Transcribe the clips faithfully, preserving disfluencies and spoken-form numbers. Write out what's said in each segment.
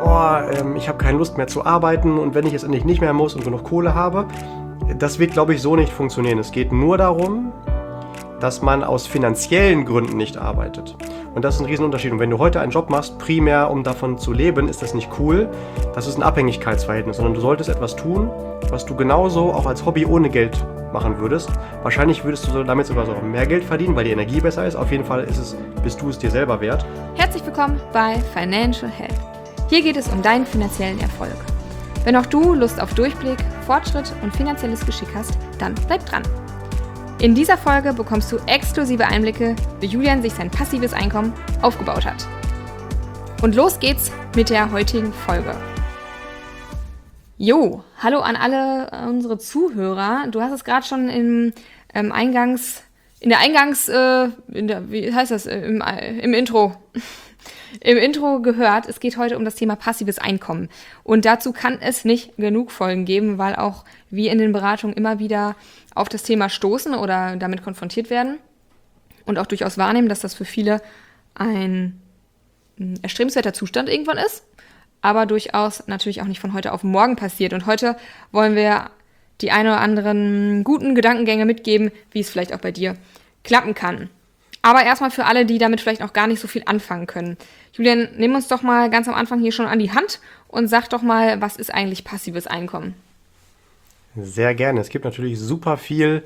oh, ähm, ich habe keine Lust mehr zu arbeiten und wenn ich jetzt endlich nicht mehr muss und genug Kohle habe, das wird, glaube ich, so nicht funktionieren. Es geht nur darum, dass man aus finanziellen Gründen nicht arbeitet. Und das ist ein Riesenunterschied. Und wenn du heute einen Job machst, primär um davon zu leben, ist das nicht cool. Das ist ein Abhängigkeitsverhältnis, sondern du solltest etwas tun, was du genauso auch als Hobby ohne Geld machen würdest. Wahrscheinlich würdest du damit sogar so mehr Geld verdienen, weil die Energie besser ist. Auf jeden Fall ist es, bist du es dir selber wert. Herzlich willkommen bei Financial Health. Hier geht es um deinen finanziellen Erfolg. Wenn auch du Lust auf Durchblick, Fortschritt und finanzielles Geschick hast, dann bleib dran. In dieser Folge bekommst du exklusive Einblicke, wie Julian sich sein passives Einkommen aufgebaut hat. Und los geht's mit der heutigen Folge. Jo, hallo an alle unsere Zuhörer. Du hast es gerade schon im ähm, Eingangs, in der Eingangs, äh, in der, wie heißt das, im, im Intro, im Intro gehört. Es geht heute um das Thema passives Einkommen. Und dazu kann es nicht genug Folgen geben, weil auch wir in den Beratungen immer wieder auf das Thema stoßen oder damit konfrontiert werden und auch durchaus wahrnehmen, dass das für viele ein erstrebenswerter Zustand irgendwann ist, aber durchaus natürlich auch nicht von heute auf morgen passiert. Und heute wollen wir die ein oder anderen guten Gedankengänge mitgeben, wie es vielleicht auch bei dir klappen kann. Aber erstmal für alle, die damit vielleicht noch gar nicht so viel anfangen können. Julian, nimm uns doch mal ganz am Anfang hier schon an die Hand und sag doch mal, was ist eigentlich passives Einkommen? Sehr gerne. Es gibt natürlich super viel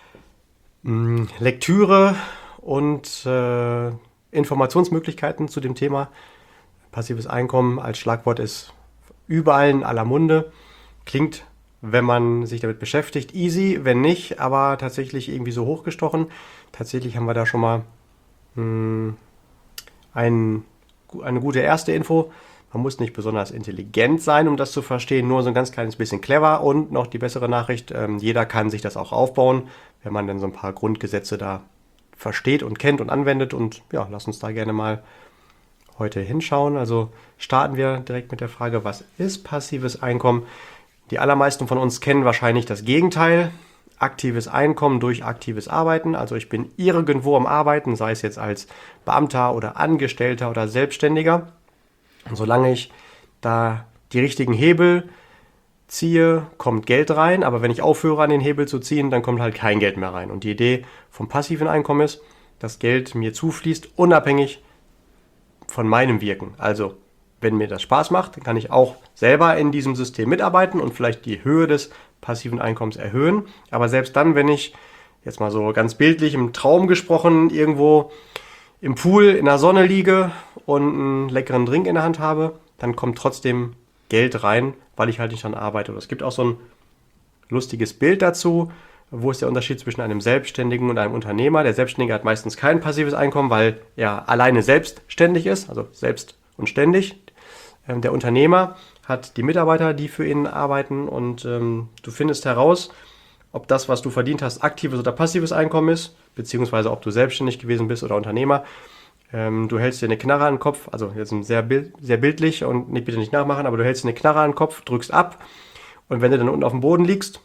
mh, Lektüre und äh, Informationsmöglichkeiten zu dem Thema. Passives Einkommen als Schlagwort ist überall in aller Munde. Klingt, wenn man sich damit beschäftigt, easy, wenn nicht, aber tatsächlich irgendwie so hochgestochen. Tatsächlich haben wir da schon mal mh, ein, eine gute erste Info. Man muss nicht besonders intelligent sein, um das zu verstehen, nur so ein ganz kleines bisschen clever. Und noch die bessere Nachricht, ähm, jeder kann sich das auch aufbauen, wenn man dann so ein paar Grundgesetze da versteht und kennt und anwendet. Und ja, lass uns da gerne mal heute hinschauen. Also starten wir direkt mit der Frage, was ist passives Einkommen? Die allermeisten von uns kennen wahrscheinlich das Gegenteil. Aktives Einkommen durch aktives Arbeiten. Also ich bin irgendwo am Arbeiten, sei es jetzt als Beamter oder Angestellter oder Selbstständiger. Und solange ich da die richtigen Hebel ziehe, kommt Geld rein. Aber wenn ich aufhöre, an den Hebel zu ziehen, dann kommt halt kein Geld mehr rein. Und die Idee vom passiven Einkommen ist, dass Geld mir zufließt, unabhängig von meinem Wirken. Also wenn mir das Spaß macht, dann kann ich auch selber in diesem System mitarbeiten und vielleicht die Höhe des passiven Einkommens erhöhen. Aber selbst dann, wenn ich, jetzt mal so ganz bildlich im Traum gesprochen, irgendwo im Pool in der Sonne liege und einen leckeren Drink in der Hand habe, dann kommt trotzdem Geld rein, weil ich halt nicht daran arbeite. Und es gibt auch so ein lustiges Bild dazu, wo ist der Unterschied zwischen einem Selbstständigen und einem Unternehmer. Der Selbstständige hat meistens kein passives Einkommen, weil er alleine selbstständig ist, also selbst und ständig. Ähm, der Unternehmer hat die Mitarbeiter, die für ihn arbeiten und ähm, du findest heraus, ob das, was du verdient hast, aktives oder passives Einkommen ist, beziehungsweise ob du selbstständig gewesen bist oder Unternehmer. Ähm, du hältst dir eine Knarre an den Kopf, also jetzt sehr, bild, sehr bildlich und nicht, bitte nicht nachmachen, aber du hältst dir eine Knarre an den Kopf, drückst ab und wenn du dann unten auf dem Boden liegst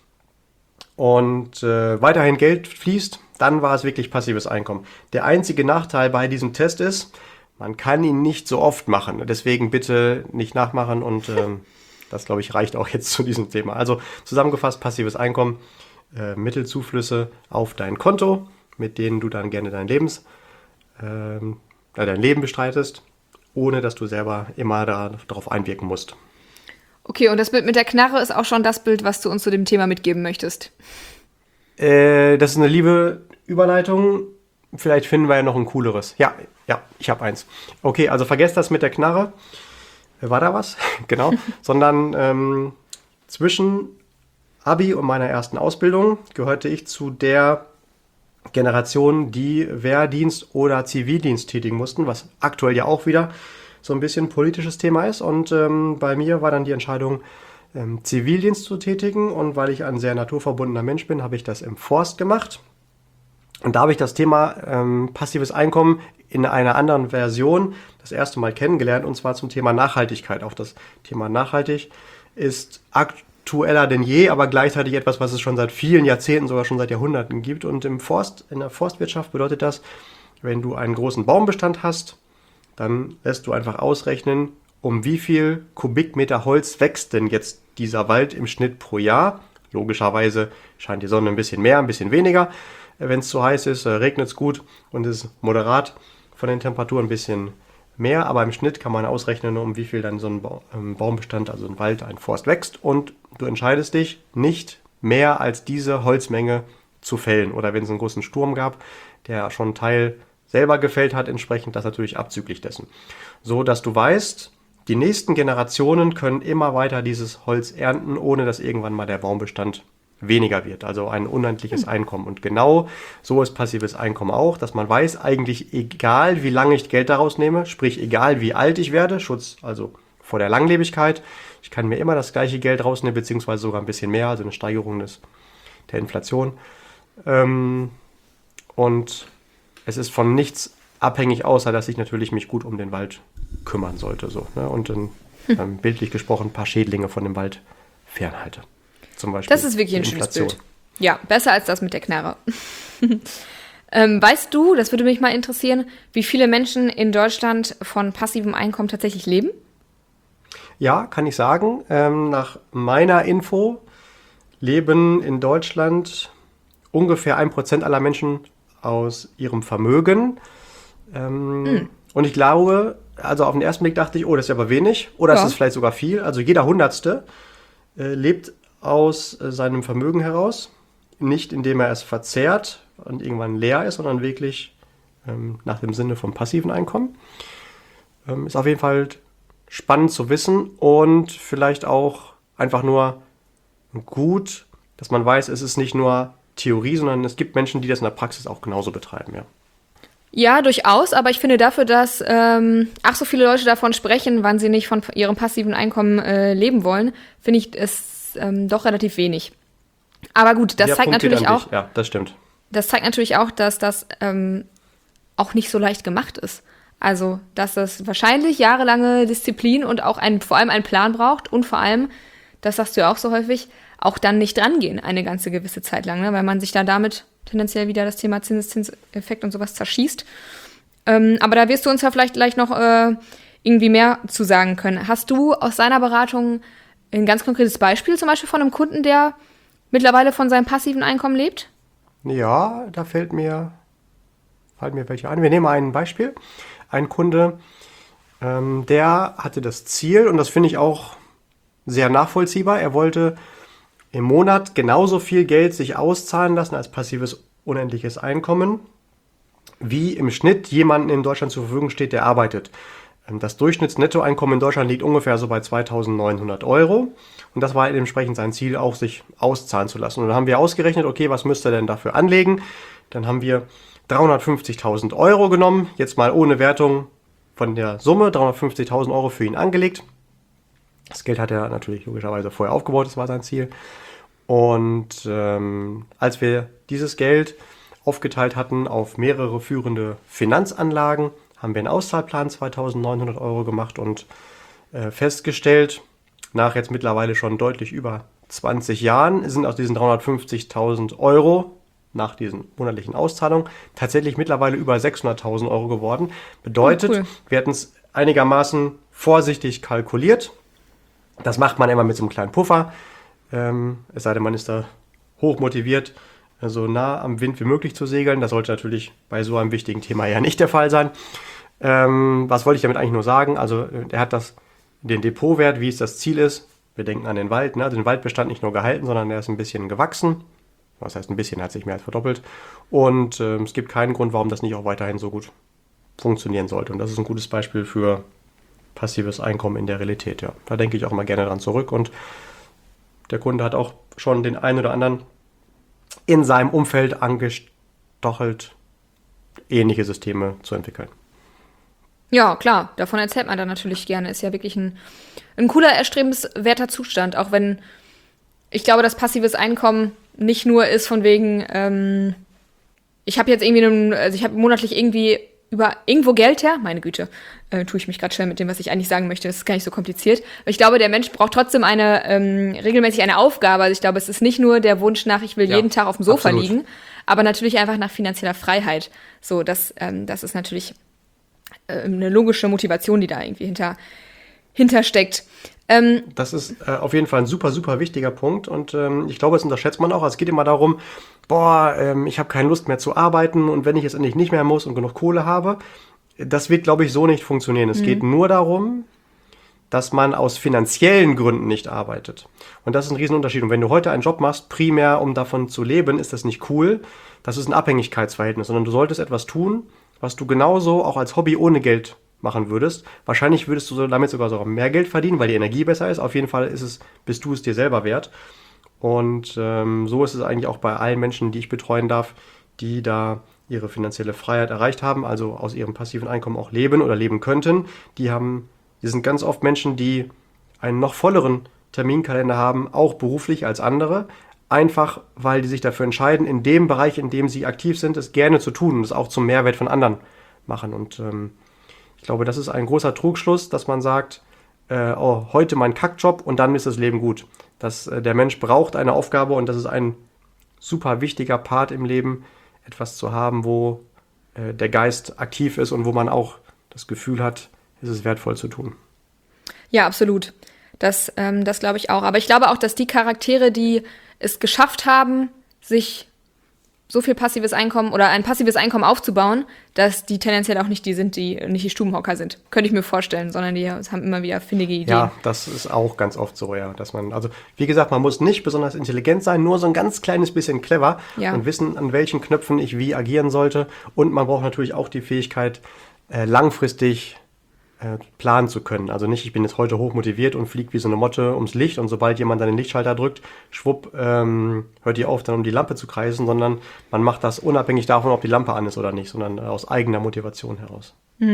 und äh, weiterhin Geld fließt, dann war es wirklich passives Einkommen. Der einzige Nachteil bei diesem Test ist, man kann ihn nicht so oft machen. Deswegen bitte nicht nachmachen und ähm, das, glaube ich, reicht auch jetzt zu diesem Thema. Also zusammengefasst, passives Einkommen, äh, Mittelzuflüsse auf dein Konto, mit denen du dann gerne dein, Lebens, ähm, dein Leben bestreitest, ohne dass du selber immer da, darauf einwirken musst. Okay, und das Bild mit der Knarre ist auch schon das Bild, was du uns zu dem Thema mitgeben möchtest. Äh, das ist eine liebe Überleitung. Vielleicht finden wir ja noch ein cooleres. Ja, ja, ich habe eins. Okay, also vergesst das mit der Knarre. War da was? Genau. Sondern ähm, zwischen Abi und meiner ersten Ausbildung gehörte ich zu der Generation, die Wehrdienst oder Zivildienst tätigen mussten, was aktuell ja auch wieder so ein bisschen politisches Thema ist. Und ähm, bei mir war dann die Entscheidung, ähm, Zivildienst zu tätigen. Und weil ich ein sehr naturverbundener Mensch bin, habe ich das im Forst gemacht. Und da habe ich das Thema ähm, passives Einkommen in einer anderen Version das erste Mal kennengelernt, und zwar zum Thema Nachhaltigkeit. Auch das Thema nachhaltig ist aktueller denn je, aber gleichzeitig etwas, was es schon seit vielen Jahrzehnten, sogar schon seit Jahrhunderten gibt. Und im Forst, in der Forstwirtschaft bedeutet das, wenn du einen großen Baumbestand hast, dann lässt du einfach ausrechnen, um wie viel Kubikmeter Holz wächst denn jetzt dieser Wald im Schnitt pro Jahr. Logischerweise scheint die Sonne ein bisschen mehr, ein bisschen weniger. Wenn es zu heiß ist, regnet es gut und es ist moderat von den Temperaturen ein bisschen mehr. Aber im Schnitt kann man ausrechnen, um wie viel dann so ein Ba- ähm, Baumbestand, also ein Wald, ein Forst wächst. Und du entscheidest dich, nicht mehr als diese Holzmenge zu fällen. Oder wenn es einen großen Sturm gab, der schon einen Teil selber gefällt hat, entsprechend das natürlich abzüglich dessen. So dass du weißt, die nächsten Generationen können immer weiter dieses Holz ernten, ohne dass irgendwann mal der Baumbestand weniger wird. Also ein unendliches Einkommen. Und genau so ist passives Einkommen auch, dass man weiß, eigentlich egal wie lange ich Geld daraus nehme, sprich egal wie alt ich werde, Schutz also vor der Langlebigkeit, ich kann mir immer das gleiche Geld rausnehmen, beziehungsweise sogar ein bisschen mehr, also eine Steigerung des, der Inflation. Ähm, und es ist von nichts abhängig, außer dass ich natürlich mich gut um den Wald kümmern sollte. So, ne? Und dann, ähm, bildlich gesprochen, ein paar Schädlinge von dem Wald fernhalte. Zum Beispiel Das ist wirklich ein die schönes Inflation. Bild. Ja, besser als das mit der Knarre. ähm, weißt du, das würde mich mal interessieren, wie viele Menschen in Deutschland von passivem Einkommen tatsächlich leben? Ja, kann ich sagen. Ähm, nach meiner Info leben in Deutschland ungefähr ein Prozent aller Menschen aus ihrem Vermögen. Ähm, Hm. Und ich glaube, also auf den ersten Blick dachte ich, oh, das ist aber wenig. Oder Ja. es ist vielleicht sogar viel. Also jeder Hundertste äh, lebt aus äh, seinem Vermögen heraus. Nicht indem er es verzehrt und irgendwann leer ist, sondern wirklich ähm, nach dem Sinne vom passiven Einkommen. Ähm, ist auf jeden Fall spannend zu wissen und vielleicht auch einfach nur gut, dass man weiß, es ist nicht nur Theorie, sondern es gibt Menschen, die das in der Praxis auch genauso betreiben, ja. Ja, durchaus, aber ich finde dafür, dass ähm, ach so viele Leute davon sprechen, wann sie nicht von ihrem passiven Einkommen äh, leben wollen, finde ich es ähm, doch relativ wenig. Aber gut, das Der zeigt Punkt geht natürlich an auch, dich. Ja, das stimmt. das zeigt natürlich auch, dass das ähm, auch nicht so leicht gemacht ist. Also, dass das wahrscheinlich jahrelange Disziplin und auch ein, vor allem einen Plan braucht und vor allem, das sagst du ja auch so häufig, auch dann nicht drangehen eine ganze gewisse Zeit lang, ne? Weil man sich da damit tendenziell wieder das Thema Zinseszinseffekt und sowas zerschießt. Ähm, aber da wirst du uns ja vielleicht gleich noch äh, irgendwie mehr zu sagen können. Hast du aus seiner Beratung ein ganz konkretes Beispiel, zum Beispiel von einem Kunden, der mittlerweile von seinem passiven Einkommen lebt? Ja, da fällt mir, fallen mir welche ein. Wir nehmen ein Beispiel. Ein Kunde, ähm, der hatte das Ziel, und das finde ich auch sehr nachvollziehbar, er wollte im Monat genauso viel Geld sich auszahlen lassen als passives unendliches Einkommen, wie im Schnitt jemandem in Deutschland zur Verfügung steht, der arbeitet. Das Durchschnittsnettoeinkommen in Deutschland liegt ungefähr so bei zweitausendneunhundert Euro. Und das war entsprechend sein Ziel, auch sich auszahlen zu lassen. Und dann haben wir ausgerechnet, okay, was müsste er denn dafür anlegen? Dann haben wir dreihundertfünfzigtausend Euro genommen, jetzt mal ohne Wertung von der Summe, dreihundertfünfzigtausend Euro für ihn angelegt. Das Geld hat er natürlich logischerweise vorher aufgebaut, das war sein Ziel. Und ähm, als wir dieses Geld aufgeteilt hatten auf mehrere führende Finanzanlagen, haben wir einen Auszahlplan zweitausendneunhundert Euro gemacht und äh, festgestellt, nach jetzt mittlerweile schon deutlich über zwanzig Jahren, sind aus diesen dreihundertfünfzigtausend Euro nach diesen monatlichen Auszahlungen tatsächlich mittlerweile über sechshunderttausend Euro geworden. Bedeutet, Oh, cool. wir hatten es einigermaßen vorsichtig kalkuliert. Das macht man immer mit so einem kleinen Puffer. Ähm, es sei denn, man ist da hoch motiviert, so nah am Wind wie möglich zu segeln. Das sollte natürlich bei so einem wichtigen Thema ja nicht der Fall sein. Ähm, was wollte ich damit eigentlich nur sagen? Also er hat das, den Depotwert, wie es das Ziel ist. Wir denken an den Wald. Ne? Also den Waldbestand nicht nur gehalten, sondern der ist ein bisschen gewachsen. Das heißt, ein bisschen hat sich mehr als verdoppelt. Und ähm, es gibt keinen Grund, warum das nicht auch weiterhin so gut funktionieren sollte. Und das ist ein gutes Beispiel für passives Einkommen in der Realität. Ja. Da denke ich auch immer gerne dran zurück. Und der Kunde hat auch schon den einen oder anderen in seinem Umfeld angestochelt, ähnliche Systeme zu entwickeln. Ja, klar, davon erzählt man dann natürlich gerne. Ist ja wirklich ein, ein cooler, erstrebenswerter Zustand, auch wenn ich glaube, dass passives Einkommen nicht nur ist von wegen, ähm, ich habe jetzt irgendwie, einen, also ich habe monatlich irgendwie über irgendwo Geld her, meine Güte, äh, tue ich mich gerade schnell mit dem, was ich eigentlich sagen möchte, das ist gar nicht so kompliziert. Aber ich glaube, der Mensch braucht trotzdem eine, ähm, regelmäßig eine Aufgabe. Also ich glaube, es ist nicht nur der Wunsch nach, ich will Ja, jeden Tag auf dem Sofa absolut. liegen, aber natürlich einfach nach finanzieller Freiheit. So, das, ähm, das ist natürlich äh, eine logische Motivation, die da irgendwie hinter, hintersteckt. Ähm, Das ist äh, auf jeden Fall ein super, super wichtiger Punkt und ähm, ich glaube, das unterschätzt man auch. Es geht immer darum, boah, ähm, ich habe keine Lust mehr zu arbeiten und wenn ich jetzt endlich nicht mehr muss und genug Kohle habe, das wird, glaube ich, so nicht funktionieren. Es geht nur darum, dass man aus finanziellen Gründen nicht arbeitet. Und das ist ein Riesenunterschied. Und wenn du heute einen Job machst, primär um davon zu leben, ist das nicht cool. Das ist ein Abhängigkeitsverhältnis, sondern du solltest etwas tun, was du genauso auch als Hobby ohne Geld machen würdest. Wahrscheinlich würdest du so damit sogar sogar mehr Geld verdienen, weil die Energie besser ist. Auf jeden Fall ist es, bist du es dir selber wert. Und ähm, so ist es eigentlich auch bei allen Menschen, die ich betreuen darf, die da ihre finanzielle Freiheit erreicht haben, also aus ihrem passiven Einkommen auch leben oder leben könnten. Die haben, die sind ganz oft Menschen, die einen noch volleren Terminkalender haben, auch beruflich als andere. Einfach, weil die sich dafür entscheiden, in dem Bereich, in dem sie aktiv sind, es gerne zu tun und es auch zum Mehrwert von anderen machen. Und ähm, ich glaube, das ist ein großer Trugschluss, dass man sagt, äh, oh, heute mein Kackjob und dann ist das Leben gut. Dass äh, der Mensch braucht eine Aufgabe und das ist ein super wichtiger Part im Leben, etwas zu haben, wo äh, der Geist aktiv ist und wo man auch das Gefühl hat, es ist wertvoll zu tun. Ja, absolut. Das, ähm, das glaube ich auch. Aber ich glaube auch, dass die Charaktere, die es geschafft haben, sich so viel passives Einkommen oder ein passives Einkommen aufzubauen, dass die tendenziell auch nicht die sind, die nicht die Stubenhocker sind. Könnte ich mir vorstellen, sondern die haben immer wieder findige Ideen. Ja, das ist auch ganz oft so, ja, dass man, also wie gesagt, man muss nicht besonders intelligent sein, nur so ein ganz kleines bisschen clever Ja. und wissen, an welchen Knöpfen ich wie agieren sollte. Und man braucht natürlich auch die Fähigkeit, äh, langfristig äh, planen zu können. Also nicht, ich bin jetzt heute hochmotiviert und fliege wie so eine Motte ums Licht und sobald jemand dann den Lichtschalter drückt, schwupp, ähm, hört die auf, dann um die Lampe zu kreisen, sondern man macht das unabhängig davon, ob die Lampe an ist oder nicht, sondern äh, aus eigener Motivation heraus.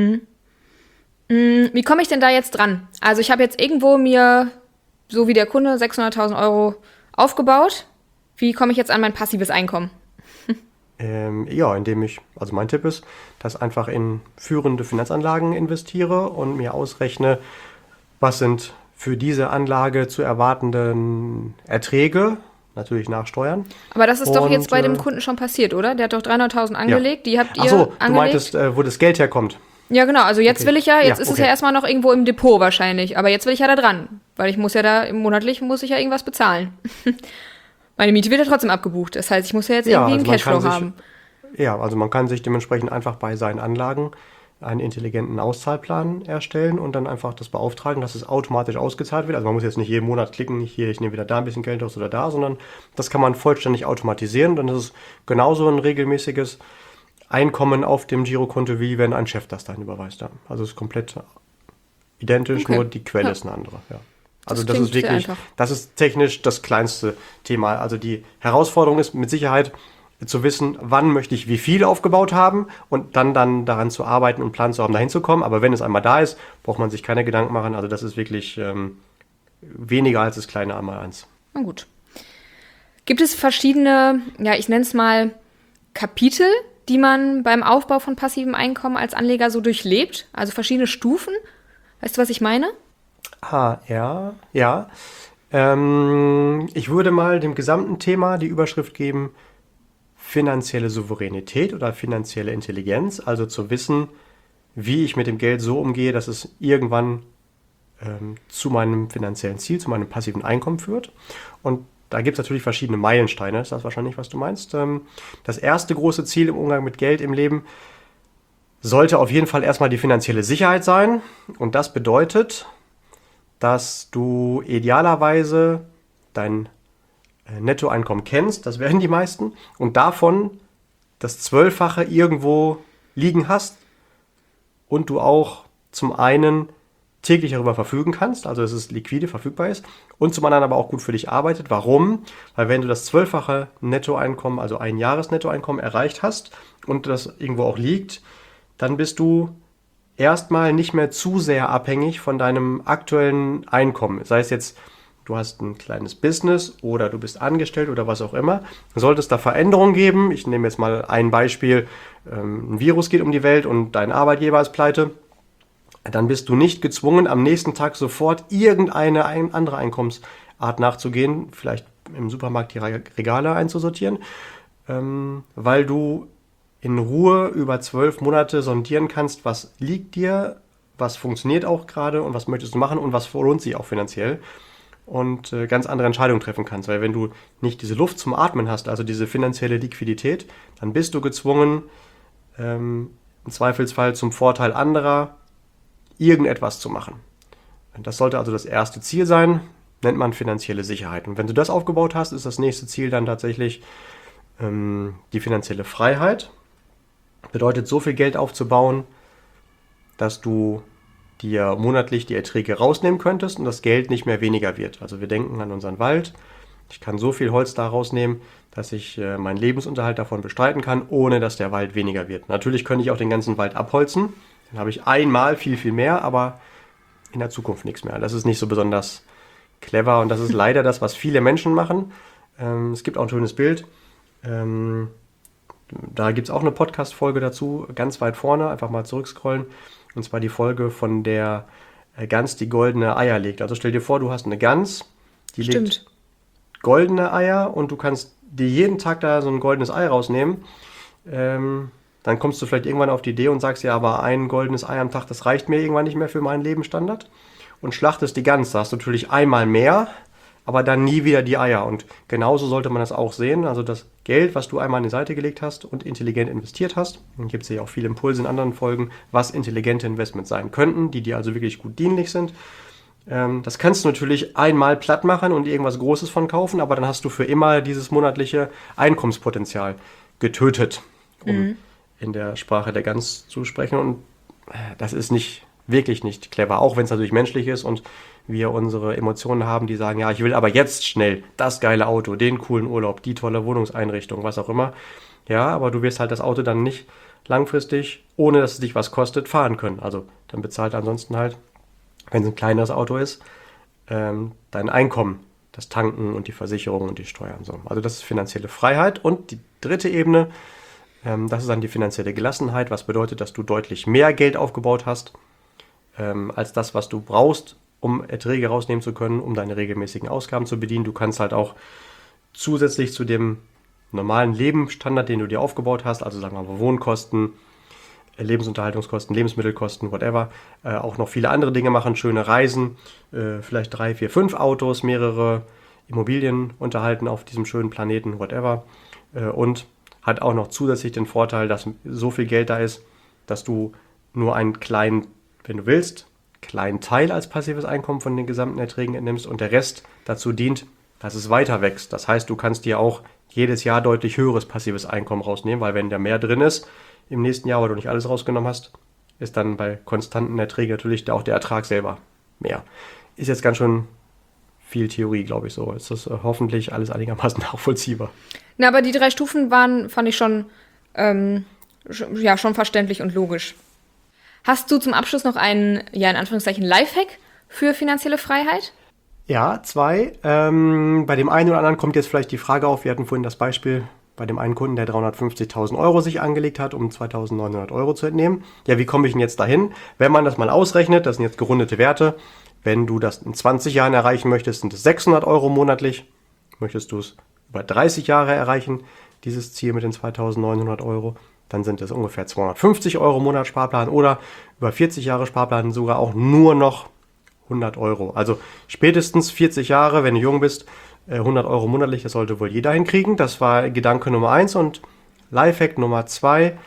Wie komme ich denn da jetzt dran? Also ich habe jetzt irgendwo mir, so wie der Kunde, sechshunderttausend Euro aufgebaut. Wie komme ich jetzt an mein passives Einkommen? Ähm, ja, indem ich, also mein Tipp ist, dass einfach in führende Finanzanlagen investiere und mir ausrechne, was sind für diese Anlage zu erwartenden Erträge, natürlich nach Steuern. Aber das ist doch Und, jetzt bei dem äh, Kunden schon passiert, oder? Der hat doch dreihunderttausend angelegt, die habt ihr Ach so, du angelegt. meintest, äh, wo das Geld herkommt. Ja, genau, also jetzt Okay. will ich ja, jetzt Ja, ist es okay. ja erstmal noch irgendwo im Depot wahrscheinlich, aber jetzt will ich ja da dran, weil ich muss ja da, monatlich muss ich ja irgendwas bezahlen. Meine Miete wird ja trotzdem abgebucht, das heißt, ich muss ja jetzt Ja, irgendwie also einen man Cashflow kann sich- haben. Ja, also man kann sich dementsprechend einfach bei seinen Anlagen einen intelligenten Auszahlplan erstellen und dann einfach das beauftragen, dass es automatisch ausgezahlt wird. Also man muss jetzt nicht jeden Monat klicken, hier, ich nehme wieder da ein bisschen Geld aus oder da, sondern das kann man vollständig automatisieren. Dann ist es genauso ein regelmäßiges Einkommen auf dem Girokonto, wie wenn ein Chef das dann überweist. Ja. Also es ist komplett identisch, Okay. nur die Quelle Ja. ist eine andere. Ja. Also Das das, klingt ist sehr wirklich, einfach. das ist technisch das kleinste Thema. Also die Herausforderung ist mit Sicherheit zu wissen, wann möchte ich wie viel aufgebaut haben und dann, dann daran zu arbeiten und Plan zu haben, dahin zu kommen. Aber wenn es einmal da ist, braucht man sich keine Gedanken machen. Also das ist wirklich ähm, weniger als das kleine einmal eins. Na gut. Gibt es verschiedene, ja, ich nenne es mal Kapitel, die man beim Aufbau von passivem Einkommen als Anleger so durchlebt? Also verschiedene Stufen? Weißt du, was ich meine? Ah, ja, ja. Ähm, ich würde mal dem gesamten Thema die Überschrift geben, finanzielle Souveränität oder finanzielle Intelligenz, also zu wissen, wie ich mit dem Geld so umgehe, dass es irgendwann ähm, zu meinem finanziellen Ziel, zu meinem passiven Einkommen führt. Und da gibt es natürlich verschiedene Meilensteine, ist das wahrscheinlich, was du meinst. Ähm, das erste große Ziel im Umgang mit Geld im Leben sollte auf jeden Fall erstmal die finanzielle Sicherheit sein. Und das bedeutet, dass du idealerweise dein äh, Nettoeinkommen kennst, das werden die meisten, und davon das Zwölffache irgendwo liegen hast und du auch zum einen täglich darüber verfügen kannst, also dass es liquide verfügbar ist, und zum anderen aber auch gut für dich arbeitet. Warum? Weil wenn du das zwölffache Nettoeinkommen, also ein Jahresnettoeinkommen erreicht hast und das irgendwo auch liegt, dann bist du erstmal nicht mehr zu sehr abhängig von deinem aktuellen Einkommen. Sei es jetzt, du hast ein kleines Business oder du bist angestellt oder was auch immer. Sollte es da Veränderungen geben, ich nehme jetzt mal ein Beispiel, ein Virus geht um die Welt und dein Arbeitgeber ist pleite, dann bist du nicht gezwungen, am nächsten Tag sofort irgendeine ein, andere Einkommensart nachzugehen, vielleicht im Supermarkt die Regale einzusortieren, ähm, weil du in Ruhe über zwölf Monate sondieren kannst, was liegt dir, was funktioniert auch gerade und was möchtest du machen und was lohnt sich auch finanziell und äh, ganz andere Entscheidungen treffen kannst. Weil wenn du nicht diese Luft zum Atmen hast, also diese finanzielle Liquidität, dann bist du gezwungen, ähm, im Zweifelsfall zum Vorteil anderer irgendetwas zu machen. Das sollte also das erste Ziel sein, nennt man finanzielle Sicherheit. Und wenn du das aufgebaut hast, ist das nächste Ziel dann tatsächlich ähm, die finanzielle Freiheit. Bedeutet, so viel Geld aufzubauen, dass du dir monatlich die Erträge rausnehmen könntest und das Geld nicht mehr weniger wird. Also wir denken an unseren Wald. Ich kann so viel Holz da rausnehmen, dass ich äh, meinen Lebensunterhalt davon bestreiten kann, ohne dass der Wald weniger wird. Natürlich könnte ich auch den ganzen Wald abholzen. Dann habe ich einmal viel, viel mehr, aber in der Zukunft nichts mehr. Das ist nicht so besonders clever und das ist leider das, was viele Menschen machen. Ähm, es gibt auch ein schönes Bild. Ähm, da gibt es auch eine Podcast-Folge dazu, ganz weit vorne, einfach mal zurückscrollen. Und zwar die Folge von der Gans, die goldene Eier legt. Also stell dir vor, du hast eine Gans, die Stimmt. legt goldene Eier und du kannst dir jeden Tag da so ein goldenes Ei rausnehmen. Ähm, dann kommst du vielleicht irgendwann auf die Idee und sagst, ja, aber ein goldenes Ei am Tag, das reicht mir irgendwann nicht mehr für meinen Lebensstandard. Und schlachtest die Gans. Da hast du natürlich einmal mehr, aber dann nie wieder die Eier. Und genauso sollte man das auch sehen. Also das Geld, was du einmal an die Seite gelegt hast und intelligent investiert hast. Dann gibt es ja auch viele Impulse in anderen Folgen, was intelligente Investments sein könnten, die dir also wirklich gut dienlich sind. Ähm, das kannst du natürlich einmal platt machen und irgendwas Großes von kaufen, aber dann hast du für immer dieses monatliche Einkommenspotenzial getötet, um mhm. in der Sprache der Gans zu sprechen. Und das ist nicht wirklich nicht clever, auch wenn es natürlich menschlich ist und wir unsere Emotionen haben, die sagen, ja, ich will aber jetzt schnell das geile Auto, den coolen Urlaub, die tolle Wohnungseinrichtung, was auch immer. Ja, aber du wirst halt das Auto dann nicht langfristig, ohne dass es dich was kostet, fahren können. Also dann bezahlt ansonsten halt, wenn es ein kleineres Auto ist, ähm, dein Einkommen, das Tanken und die Versicherung und die Steuern. So. Also das ist finanzielle Freiheit. Und die dritte Ebene, ähm, das ist dann die finanzielle Gelassenheit, was bedeutet, dass du deutlich mehr Geld aufgebaut hast, ähm, als das, was du brauchst, um Erträge rausnehmen zu können, um deine regelmäßigen Ausgaben zu bedienen. Du kannst halt auch zusätzlich zu dem normalen Lebensstandard, den du dir aufgebaut hast, also sagen wir mal Wohnkosten, Lebensunterhaltungskosten, Lebensmittelkosten, whatever, äh, auch noch viele andere Dinge machen, schöne Reisen, äh, vielleicht drei, vier, fünf Autos, mehrere Immobilien unterhalten auf diesem schönen Planeten, whatever, äh, und hat auch noch zusätzlich den Vorteil, dass so viel Geld da ist, dass du nur einen kleinen, wenn du willst, kleinen Teil als passives Einkommen von den gesamten Erträgen entnimmst und der Rest dazu dient, dass es weiter wächst. Das heißt, du kannst dir auch jedes Jahr deutlich höheres passives Einkommen rausnehmen, weil wenn da mehr drin ist im nächsten Jahr, weil du nicht alles rausgenommen hast, ist dann bei konstanten Erträgen natürlich auch der Ertrag selber mehr. Ist jetzt ganz schön viel Theorie, glaube ich, so. Ist das äh, hoffentlich alles einigermaßen nachvollziehbar. Na, aber die drei Stufen waren, fand ich schon, ähm, sch- ja, schon verständlich und logisch. Hast du zum Abschluss noch einen, ja, in Anführungszeichen, Lifehack für finanzielle Freiheit? Ja, zwei. Ähm, bei dem einen oder anderen kommt jetzt vielleicht die Frage auf, wir hatten vorhin das Beispiel bei dem einen Kunden, der dreihundertfünfzigtausend Euro sich angelegt hat, um zweitausendneunhundert Euro zu entnehmen. Ja, wie komme ich denn jetzt dahin? Wenn man das mal ausrechnet, das sind jetzt gerundete Werte, wenn du das in zwanzig Jahren erreichen möchtest, sind es sechshundert Euro monatlich. Möchtest du es über dreißig Jahre erreichen, dieses Ziel mit den zweitausendneunhundert Euro, dann sind es ungefähr zweihundertfünfzig Euro im Monat Sparplan oder über vierzig Jahre Sparplan sogar auch nur noch hundert Euro. Also spätestens vierzig Jahre, wenn du jung bist, hundert Euro monatlich, das sollte wohl jeder hinkriegen. Das war Gedanke Nummer eins und Lifehack Nummer zwei.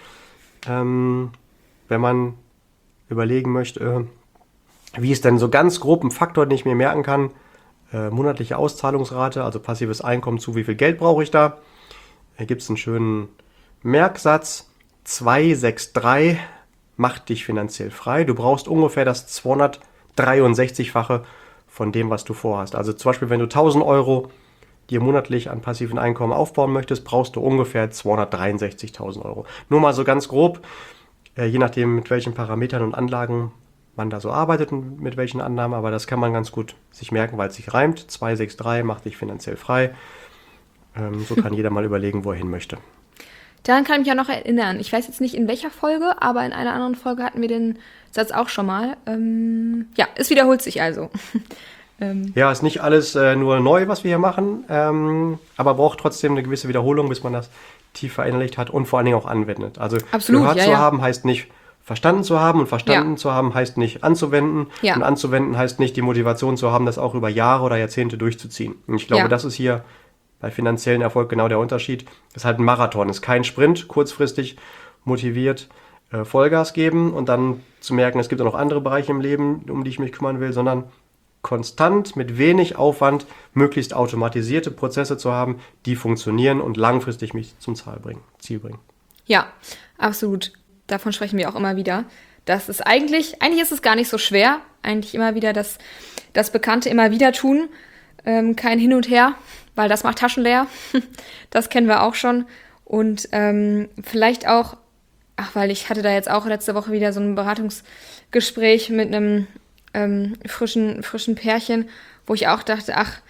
Ähm, wenn man überlegen möchte, wie ist denn so ganz grob ein Faktor, den ich mir merken kann, äh, monatliche Auszahlungsrate, also passives Einkommen zu, wie viel Geld brauche ich da? Da gibt es einen schönen Merksatz, zwei sechs drei macht dich finanziell frei. Du brauchst ungefähr das zweihundertdreiundsechzig-fache von dem, was du vorhast. Also zum Beispiel, wenn du tausend Euro dir monatlich an passiven Einkommen aufbauen möchtest, brauchst du ungefähr zweihundertdreiundsechzigtausend Euro. Nur mal so ganz grob, äh, je nachdem, mit welchen Parametern und Anlagen man da so arbeitet und mit welchen Annahmen, aber das kann man ganz gut sich merken, weil es sich reimt. zwei sechs drei macht dich finanziell frei. Ähm, so kann jeder mal überlegen, wo er hin möchte. Daran kann ich mich ja noch erinnern. Ich weiß jetzt nicht, in welcher Folge, aber in einer anderen Folge hatten wir den Satz auch schon mal. Ähm, ja, es wiederholt sich also. ähm. Ja, ist nicht alles äh, nur neu, was wir hier machen, ähm, aber braucht trotzdem eine gewisse Wiederholung, bis man das tief verinnerlicht hat und vor allen Dingen auch anwendet. Also Absolut, gehört ja, zu ja. haben heißt nicht verstanden zu haben. Und verstanden Ja. zu haben heißt nicht anzuwenden. Ja. Und anzuwenden heißt nicht die Motivation zu haben, das auch über Jahre oder Jahrzehnte durchzuziehen. Und ich glaube, Ja. das ist hier bei finanziellen Erfolg genau der Unterschied. Es ist halt ein Marathon, es ist kein Sprint, kurzfristig motiviert äh, Vollgas geben und dann zu merken, es gibt auch noch andere Bereiche im Leben, um die ich mich kümmern will, sondern konstant mit wenig Aufwand möglichst automatisierte Prozesse zu haben, die funktionieren und langfristig mich zum Zahl bringen, Ziel bringen. Ja, absolut. Davon sprechen wir auch immer wieder. Das ist eigentlich, eigentlich ist es gar nicht so schwer. Eigentlich immer wieder das, das Bekannte immer wieder tun. Ähm, kein Hin und Her, weil das macht Taschen leer. Das kennen wir auch schon. Und ähm, vielleicht auch, ach, weil ich hatte da jetzt auch letzte Woche wieder so ein Beratungsgespräch mit einem ähm, frischen, frischen Pärchen, wo ich auch dachte, ach,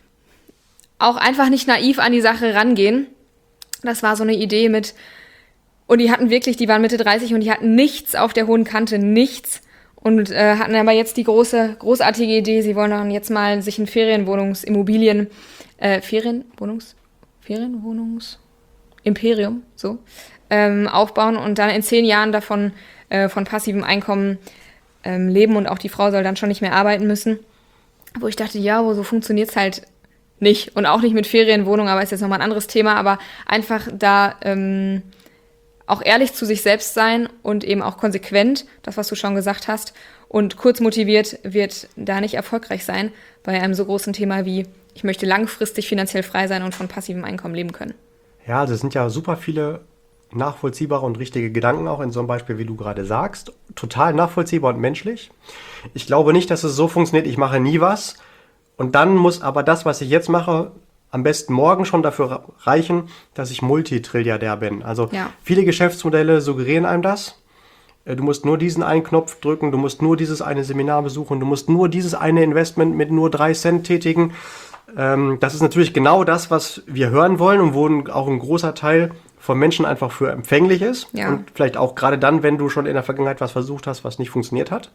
auch einfach nicht naiv an die Sache rangehen. Das war so eine Idee mit, und die hatten wirklich, die waren Mitte dreißig und die hatten nichts auf der hohen Kante, nichts. Und äh, hatten aber jetzt die große, großartige Idee, sie wollen dann jetzt mal sich ein Ferienwohnungsimmobilien, äh, Ferienwohnungs, Ferienwohnungs, Imperium, so, ähm, aufbauen und dann in zehn Jahren davon äh, von passivem Einkommen ähm, leben und auch die Frau soll dann schon nicht mehr arbeiten müssen. Wo ich dachte, ja, wo so funktioniert's halt nicht. Und auch nicht mit Ferienwohnung, aber ist jetzt nochmal ein anderes Thema, aber einfach da ähm, auch ehrlich zu sich selbst sein und eben auch konsequent, das, was du schon gesagt hast, und kurz motiviert wird da nicht erfolgreich sein bei einem so großen Thema wie, ich möchte langfristig finanziell frei sein und von passivem Einkommen leben können. Ja, also es sind ja super viele nachvollziehbare und richtige Gedanken auch in so einem Beispiel, wie du gerade sagst. Total nachvollziehbar und menschlich. Ich glaube nicht, dass es so funktioniert, ich mache nie was und dann muss aber das, was ich jetzt mache, am besten morgen schon dafür reichen, dass ich Multitrilliardär bin. Also Ja. viele Geschäftsmodelle suggerieren einem das. Du musst nur diesen einen Knopf drücken, du musst nur dieses eine Seminar besuchen, du musst nur dieses eine Investment mit nur drei Cent tätigen. Das ist natürlich genau das, was wir hören wollen und wo auch ein großer Teil von Menschen einfach für empfänglich ist. Ja. Und vielleicht auch gerade dann, wenn du schon in der Vergangenheit was versucht hast, was nicht funktioniert hat.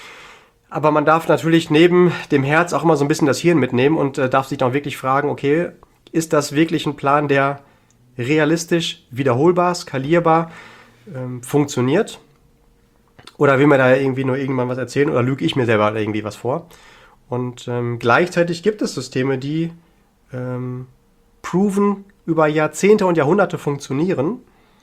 Aber man darf natürlich neben dem Herz auch immer so ein bisschen das Hirn mitnehmen und äh, darf sich dann auch wirklich fragen, okay, ist das wirklich ein Plan, der realistisch, wiederholbar, skalierbar ähm, funktioniert? Oder will mir da irgendwie nur irgendwann was erzählen oder lüge ich mir selber irgendwie was vor? Und ähm, gleichzeitig gibt es Systeme, die ähm, proven über Jahrzehnte und Jahrhunderte funktionieren.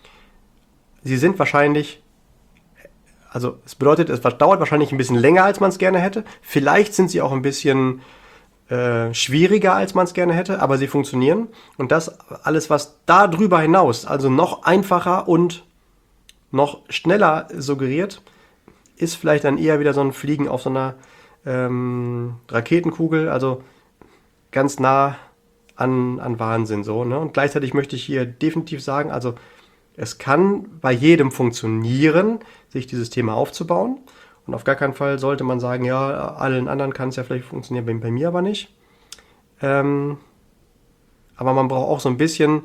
Sie sind wahrscheinlich, also es bedeutet, es dauert wahrscheinlich ein bisschen länger, als man es gerne hätte. Vielleicht sind sie auch ein bisschen äh, schwieriger, als man es gerne hätte, aber sie funktionieren. Und das alles, was da drüber hinaus, also noch einfacher und noch schneller suggeriert, ist vielleicht dann eher wieder so ein Fliegen auf so einer ähm, Raketenkugel, also ganz nah an, an Wahnsinn so, ne? Und gleichzeitig möchte ich hier definitiv sagen, also es kann bei jedem funktionieren, sich dieses Thema aufzubauen. Und auf gar keinen Fall sollte man sagen, ja, allen anderen kann es ja vielleicht funktionieren, bei, bei mir aber nicht. Ähm, aber man braucht auch so ein bisschen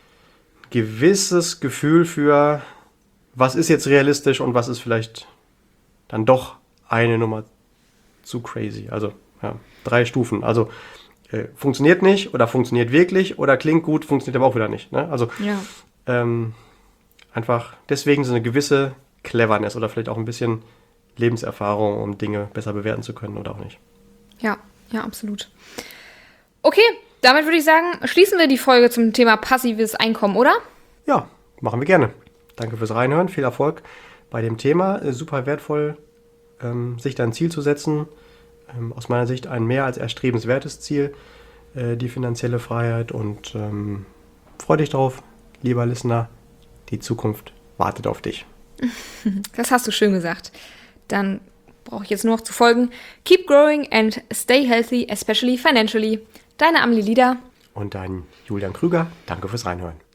gewisses Gefühl für, was ist jetzt realistisch und was ist vielleicht dann doch eine Nummer zu crazy. Also ja, drei Stufen. Also äh, funktioniert nicht oder funktioniert wirklich oder klingt gut, funktioniert aber auch wieder nicht. Ne? Also Ja. ähm, einfach deswegen so eine gewisse Cleverness oder vielleicht auch ein bisschen Lebenserfahrung, um Dinge besser bewerten zu können oder auch nicht. Ja, ja, absolut. Okay, damit würde ich sagen, schließen wir die Folge zum Thema passives Einkommen, oder? Ja, machen wir gerne. Danke fürs Reinhören, viel Erfolg bei dem Thema. Äh, super wertvoll, ähm, sich da ein Ziel zu setzen. Ähm, aus meiner Sicht ein mehr als erstrebenswertes Ziel, äh, die finanzielle Freiheit. Und ähm, freu dich drauf, lieber Listener. Die Zukunft wartet auf dich. Das hast du schön gesagt. Dann brauche ich jetzt nur noch zu folgen. Keep growing and stay healthy, especially financially. Deine Amelie Lieder. Und dein Julian Krüger. Danke fürs Reinhören.